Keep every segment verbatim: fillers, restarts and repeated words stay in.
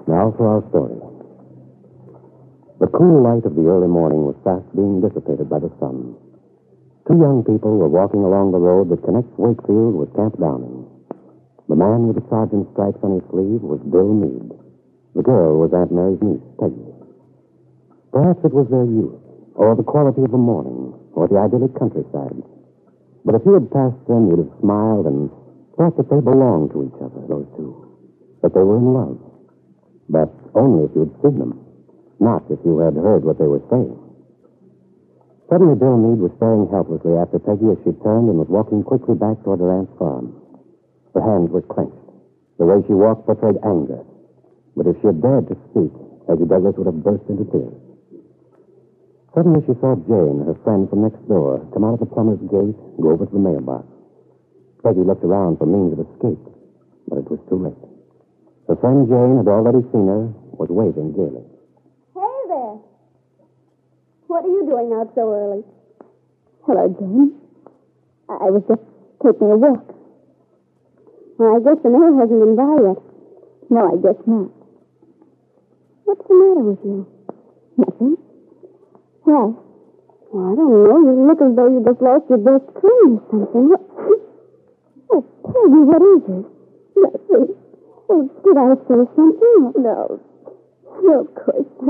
Now for our story. The cool light of the early morning was fast being dissipated by the sun. Two young people were walking along the road that connects Wakefield with Camp Downing. The man with the sergeant's stripes on his sleeve was Bill Meade. The girl was Aunt Mary's niece, Peggy. Perhaps it was their youth, or the quality of the morning, or the idyllic countryside. But if you had passed them, you'd have smiled and thought that they belonged to each other, those two. That they were in love. But only if you'd seen them, not if you had heard what they were saying. Suddenly, Bill Meade was staring helplessly after Peggy as she turned and was walking quickly back toward her aunt's farm. Her hands were clenched. The way she walked portrayed anger. But if she had dared to speak, Peggy Douglas would have burst into tears. Suddenly, she saw Jane, her friend from next door, come out of the plumber's gate and go over to the mailbox. Peggy looked around for means of escape, but it was too late. Her friend Jane had already seen her, was waving gaily. Hey there. What are you doing out so early? Hello, Jane. I was just taking a walk. Well, I guess the mail hasn't been by yet. No, I guess not. What's the matter with you? Nothing. Why? Well, I don't know. You look as though you just lost your best friend or something. What? Oh, Peggy, what is it? Nothing. Oh, did I say something? No. No, of course not.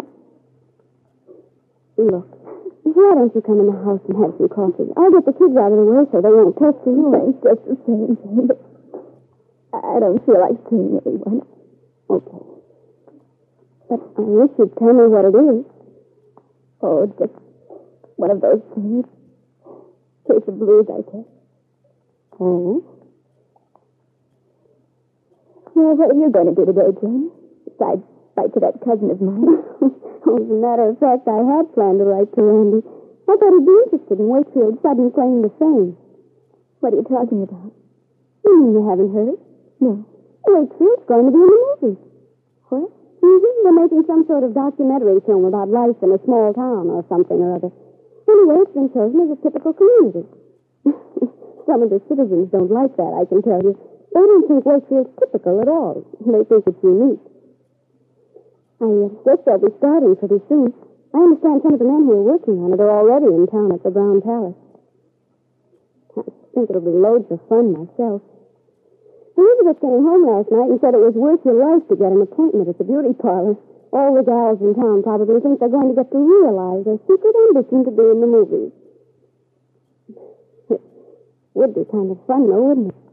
Look, why don't you come in the house and have some coffee? I'll get the kids out of the way so they won't pester you. Thanks, just the same, Jane, but I don't feel like seeing anyone. Okay. But I wish you'd tell me what it is. Oh, just one of those things. Case of blues, I guess. Oh? Well, what are you going to do today, Jane? Besides write to that cousin of mine. As a matter of fact, I had planned to write to Andy. I thought he'd be interested in Wakefield's sudden claim to fame. What are you talking about? You mean you haven't heard? No. Wakefield's going to be in the movies. What? Mm-hmm. They're making some sort of documentary film about life in a small town or something or other. Anyway, it's been chosen as a typical community. Some of the citizens don't like that, I can tell you. They don't think Wakefield's typical at all. They think it's unique. I uh, guess they'll be starting pretty soon. I understand some of the men who are working on it are already in town at the Brown Palace. I think it'll be loads of fun myself. Elizabeth came home last night and said it was worth your life to get an appointment at the beauty parlor. All the gals in town probably think they're going to get to realize their secret ambition to be in the movies. It would be kind of fun, though, wouldn't it?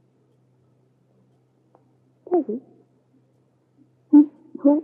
Peggy? Hmm? What?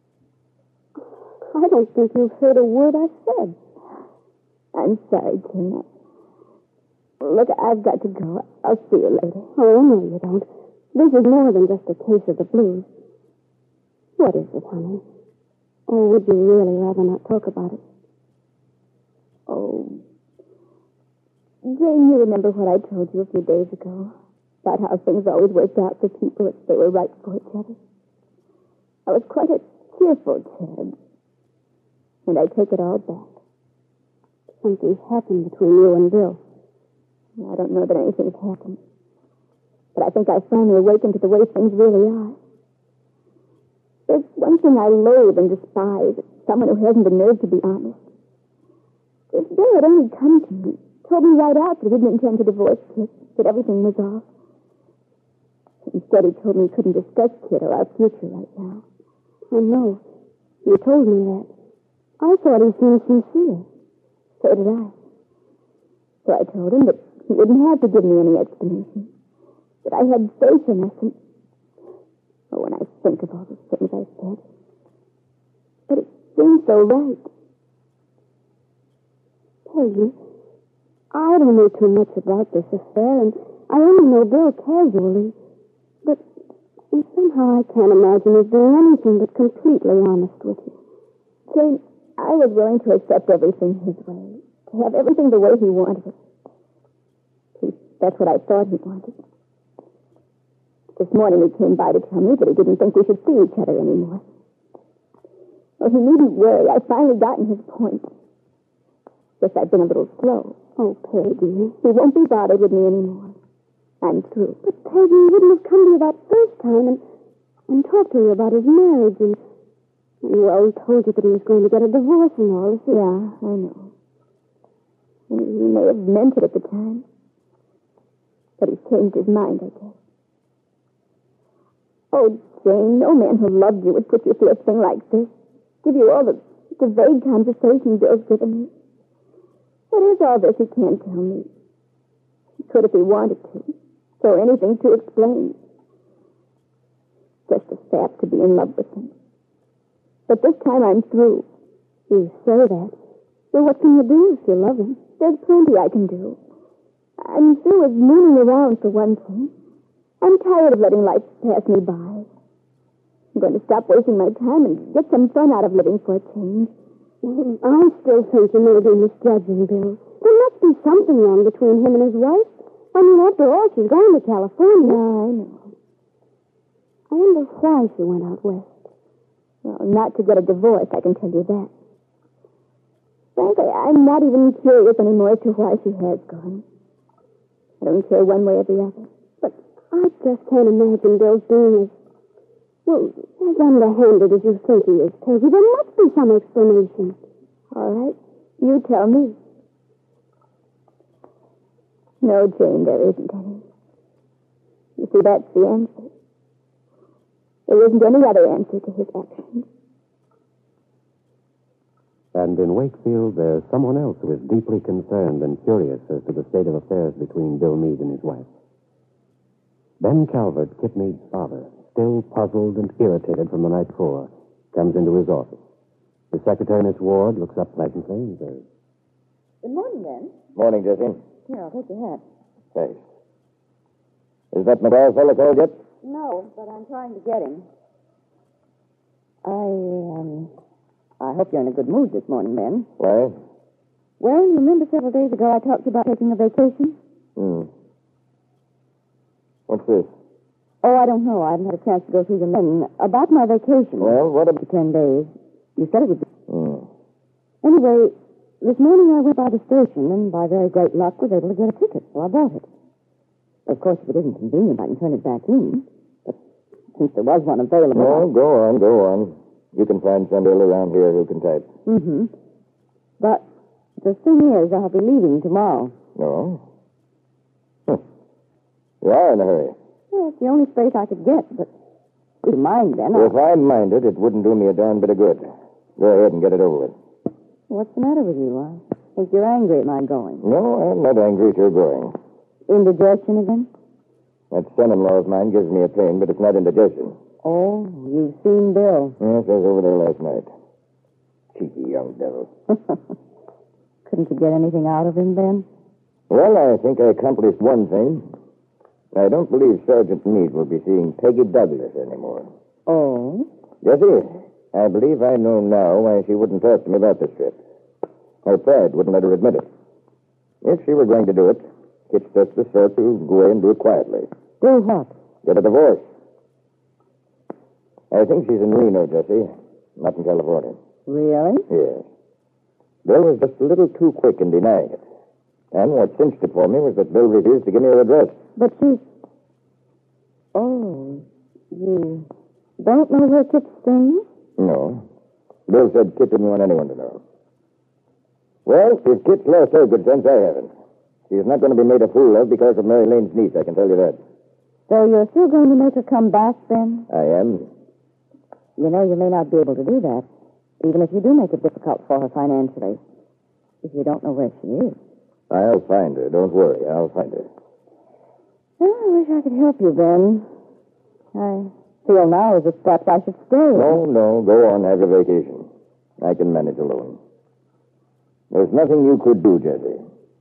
I don't think you've heard a word I said. I'm sorry, Tina. Look, I've got to go. I'll see you later. Oh, no, you don't. This is more than just a case of the blues. What is it, honey? Or would you really rather not talk about it? Oh, Jane, you remember what I told you a few days ago about how things always worked out for people if they were right for each other? I was quite a cheerful cherub, and I take it all back. Something's happened between you and Bill. I don't know that anything's happened, but I think I finally awakened to the way things really are. There's one thing I loathe and despise, someone who hasn't the nerve to be honest. If Bill had only come to me, told me right out that he didn't intend to divorce Kit, that everything was off. Instead, he told me he couldn't discuss Kit or our future right now. I know. You told me that. I thought he seemed sincere. So did I. So I told him that he wouldn't have to give me any explanation. That I had faith in us and... Oh, when I think of all the things I said. But it seems so right. Peggy, I don't know too much about this affair, and I only know Bill casually. But somehow I can't imagine his doing anything but completely honest with you. Jane, I was willing to accept everything his way. To have everything the way he wanted it. That's what I thought he wanted. This morning he came by to tell me that he didn't think we should see each other anymore. Well, he needn't worry. I've finally gotten his point. Guess I've been a little slow. Oh, Peggy. He won't be bothered with me anymore. I'm through. But Peggy, he wouldn't have come to you that first time, and and talked to you about his marriage and, and well, told you that he was going to get a divorce and all this. Yeah, I know. And he may have meant it at the time. But he's changed his mind, I guess. Oh, Jane, no man who loved you would put you through a thing like this. Give you all the, the vague conversation Bill's given me. What is all this he can't tell me? He could if he wanted to. Or anything to explain. Just a sap to be in love with him. But this time I'm through. You say that. Well, what can you do if you love him? There's plenty I can do. I'm through with mooning around for one thing. I'm tired of letting life pass me by. I'm going to stop wasting my time and get some fun out of living for a change. Well, I still think you may be misjudging Bill. There must be something wrong between him and his wife. I mean, after all, she's going to California. Yeah, I know. I wonder why she went out west. Well, not to get a divorce, I can tell you that. Frankly, I'm not even curious anymore as to why she has gone. I don't care one way or the other. But I just can't imagine Bill's being as, well, as underhanded as you think he is, Peggy. There must be some explanation. All right. You tell me. No, Jane, there isn't any. You see, that's the answer. There isn't any other answer to his actions. And in Wakefield, there's someone else who is deeply concerned and curious as to the state of affairs between Bill Meade and his wife. Ben Calvert, Kit Meade's father, still puzzled and irritated from the night before, comes into his office. His secretary, Miss Ward, looks up pleasantly and says, Good morning, Ben. Morning, Jesse. Here, I'll take your hat. Thanks. Is that McGraw fellow called yet? No, but I'm trying to get him. I, um... I hope you're in a good mood this morning, Ben. Why? Well, you remember several days ago I talked to you about taking a vacation? Hmm. What's this? Oh, I don't know. I haven't had a chance to go through the men. About my vacation. Well, what about... ten days. You said it would be... Hmm. Anyway, this morning I went by the station and by very great luck was able to get a ticket, so I bought it. Of course, if it isn't convenient, I can turn it back in. But since there was one available... No, go on, go on. You can find somebody around here who can type. Mm-hmm. But the thing is, I'll be leaving tomorrow. No? Huh. You are in a hurry. Well, it's the only space I could get, but if you mind, then I'll... If I minded, it wouldn't do me a darn bit of good. Go ahead and get it over with. What's the matter with you? I think you're angry at my going. No, I'm not angry at your going. Indigestion again? That son-in-law of mine gives me a pain, but it's not indigestion. Oh, you've seen Bill. Yes, I was over there last night. Cheeky young devil. Couldn't you get anything out of him, Ben? Well, I think I accomplished one thing. I don't believe Sergeant Meade will be seeing Peggy Douglas anymore. Oh? Jesse, I believe I know now why she wouldn't talk to me about this trip. Her pride wouldn't let her admit it. If she were going to do it, it's just the sort to go away and do it quietly. Do what? Get a divorce. I think she's in Reno, Jesse, not in California. Really? Yes. Bill was just a little too quick in denying it. And what cinched it for me was that Bill refused to give me her address. But she's... Oh, you don't know where Kit's staying? No. Bill said Kit didn't want anyone to know. Well, if Kit's lost her good sense, I haven't. She's not going to be made a fool of because of Mary Lane's niece, I can tell you that. So you're still going to make her come back, Ben? I am. You know, you may not be able to do that, even if you do make it difficult for her financially, if you don't know where she is. I'll find her. Don't worry. I'll find her. Well, I wish I could help you, Ben. I feel now as if perhaps I should stay. No, no. Go on. Have your vacation. I can manage alone. There's nothing you could do, Jesse.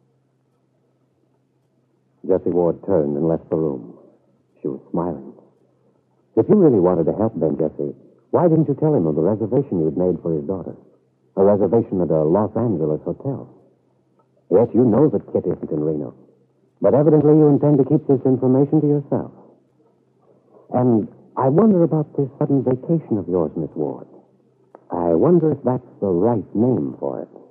Jessie Ward turned and left the room. She was smiling. If you really wanted to help Ben, Jessie, why didn't you tell him of the reservation you had made for his daughter? A reservation at a Los Angeles hotel. Yes, you know that Kit isn't in Reno. But evidently you intend to keep this information to yourself. And I wonder about this sudden vacation of yours, Miss Ward. I wonder if that's the right name for it.